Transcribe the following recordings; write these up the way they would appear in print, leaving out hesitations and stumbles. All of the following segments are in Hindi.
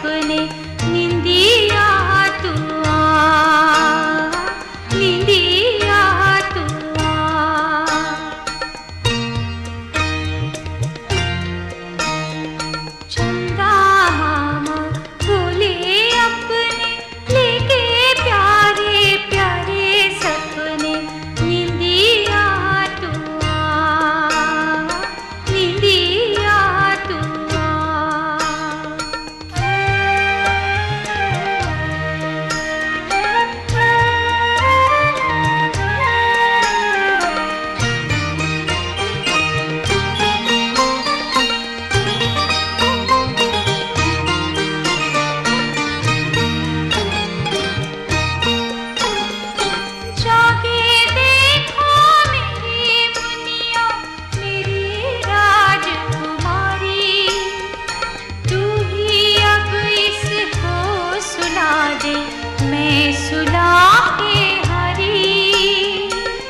सपने निंदिया तू आ, निंदिया तू आ। चंदा मामा बोले अपने लेके प्यारे प्यारे सपने निंदिया तू आ, निंदिया तू आ। जागे देखो मेरी मुनिया मेरी राजकुमारी, तू ही अब इसको सुला दे मैं सुला के हरी।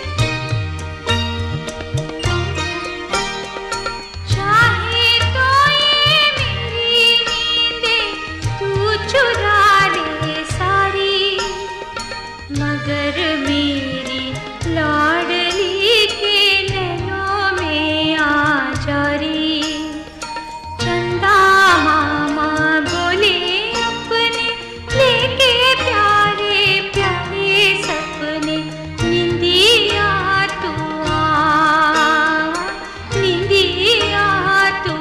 चाहे तो ये मेरी नींदें तू चुरा ले सारी, मगर मेरी लाडली के नैनों में आ जा री। चंदा मामा बोले अपने लेके प्यारे प्यारे सपने निंदिया तू आ, निंदिया तू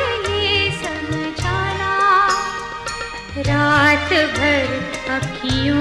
रात भर अखियों